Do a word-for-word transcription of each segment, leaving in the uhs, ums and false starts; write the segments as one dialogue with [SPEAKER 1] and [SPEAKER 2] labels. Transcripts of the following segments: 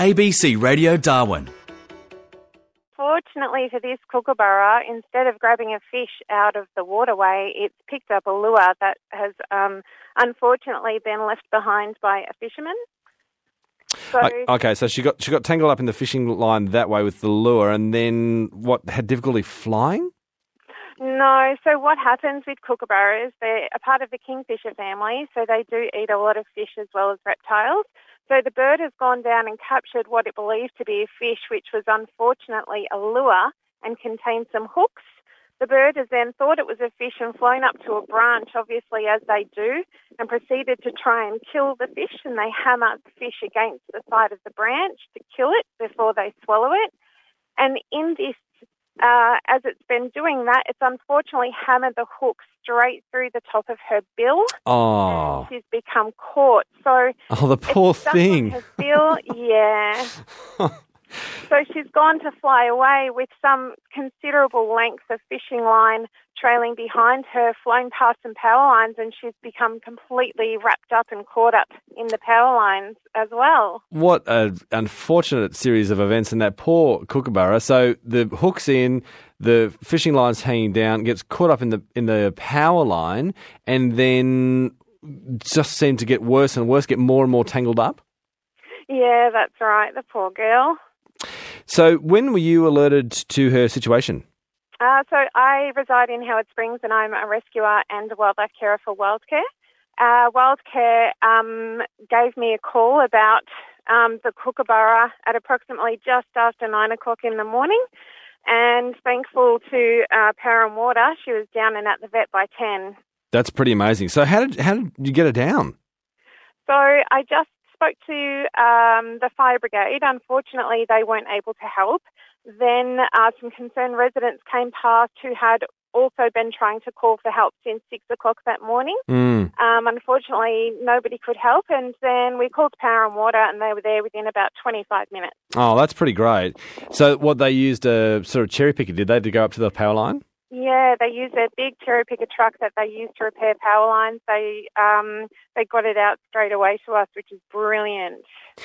[SPEAKER 1] A B C Radio Darwin.
[SPEAKER 2] Fortunately for this kookaburra, instead of grabbing a fish out of the waterway, it's picked up a lure that has um, unfortunately been left behind by a fisherman. So,
[SPEAKER 3] okay, so she got she got tangled up in the fishing line that way with the lure, and then what, had difficulty flying?
[SPEAKER 2] No, so what happens with kookaburras, they're a part of the kingfisher family, so they do eat a lot of fish as well as reptiles. So the bird has gone down and captured what it believed to be a fish, which was unfortunately a lure and contained some hooks. The bird has then thought it was a fish and flown up to a branch, obviously as they do, and proceeded to try and kill the fish, and they hammer the fish against the side of the branch to kill it before they swallow it. And in this Uh, as it's been doing that, it's unfortunately hammered the hook straight through the top of her bill.
[SPEAKER 3] Oh.
[SPEAKER 2] And she's become caught. So
[SPEAKER 3] Oh, the poor
[SPEAKER 2] it's stuck
[SPEAKER 3] thing.
[SPEAKER 2] on her bill, yeah. So she's gone to fly away with some considerable length of fishing line trailing behind her, flown past some power lines, and she's become completely wrapped up and caught up in the power lines as well.
[SPEAKER 3] What an unfortunate series of events, and that poor kookaburra. So the hook's in, the fishing line's hanging down, gets caught up in the in the power line, and then just seemed to get worse and worse, get more and more tangled up?
[SPEAKER 2] Yeah, that's right, the poor girl.
[SPEAKER 3] So when were you alerted to her situation?
[SPEAKER 2] Uh, so I reside in Howard Springs and I'm a rescuer and a wildlife carer for Wildcare. Uh, Wildcare um, gave me a call about um, the kookaburra at approximately just after nine o'clock in the morning, and thankful to uh, Power and Water, she was down and at the vet by ten.
[SPEAKER 3] That's pretty amazing. So how did how did you get her down?
[SPEAKER 2] So I just spoke to um, the fire brigade. Unfortunately, they weren't able to help. Then uh, some concerned residents came past who had also been trying to call for help since six o'clock that morning.
[SPEAKER 3] Mm.
[SPEAKER 2] Um, unfortunately, nobody could help, and then we called Power and Water, and they were there within about twenty-five minutes.
[SPEAKER 3] Oh, that's pretty great. So what, they used a sort of cherry picker, did they, to go up to the power line?
[SPEAKER 2] Yeah, they used a big cherry picker truck that they used to repair power lines. They um, they got it out straight away to us, which is brilliant.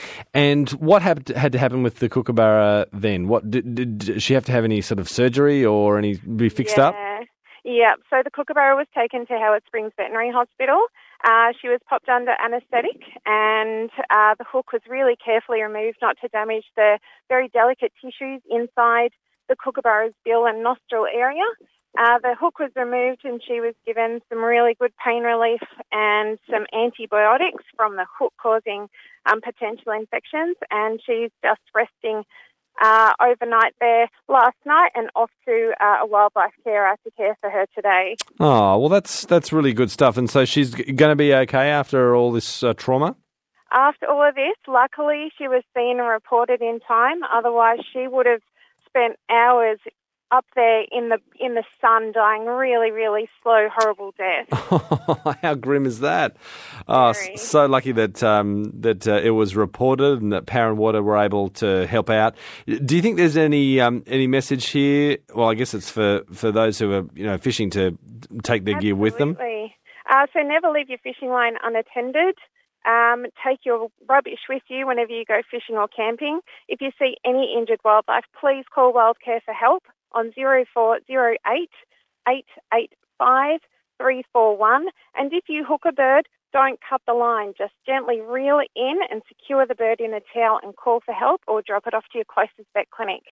[SPEAKER 3] And what happened, had to happen with the kookaburra then? What did, did, did she have to have any sort of surgery or any be fixed
[SPEAKER 2] yeah.
[SPEAKER 3] up?
[SPEAKER 2] Yeah, so the kookaburra was taken to Howard Springs Veterinary Hospital. Uh, she was popped under anaesthetic, and uh, the hook was really carefully removed not to damage the very delicate tissues inside the kookaburra's bill and nostril area. Uh, the hook was removed and she was given some really good pain relief and some antibiotics from the hook causing um, potential infections, and she's just resting uh, overnight there last night and off to uh, a wildlife carer to care for her today.
[SPEAKER 3] Oh, well, that's that's really good stuff. And so she's going to be okay after all this uh, trauma?
[SPEAKER 2] After all of this, luckily she was seen and reported in time. Otherwise, she would have spent hours up there in the in the sun, dying really, really slow, horrible death.
[SPEAKER 3] How grim is that? Oh, so lucky that um, that uh, it was reported and that Power and Water were able to help out. Do you think there's any um, any message here? Well, I guess it's for, for those who are you know fishing to take their
[SPEAKER 2] Absolutely.
[SPEAKER 3] gear with them.
[SPEAKER 2] Uh, so never leave your fishing line unattended. Um, take your rubbish with you whenever you go fishing or camping. If you see any injured wildlife, please call Wildcare for help on zero four zero eight, eight eight five, three four one. And if you hook a bird, don't cut the line. Just gently reel it in and secure the bird in a towel and call for help, or drop it off to your closest vet clinic.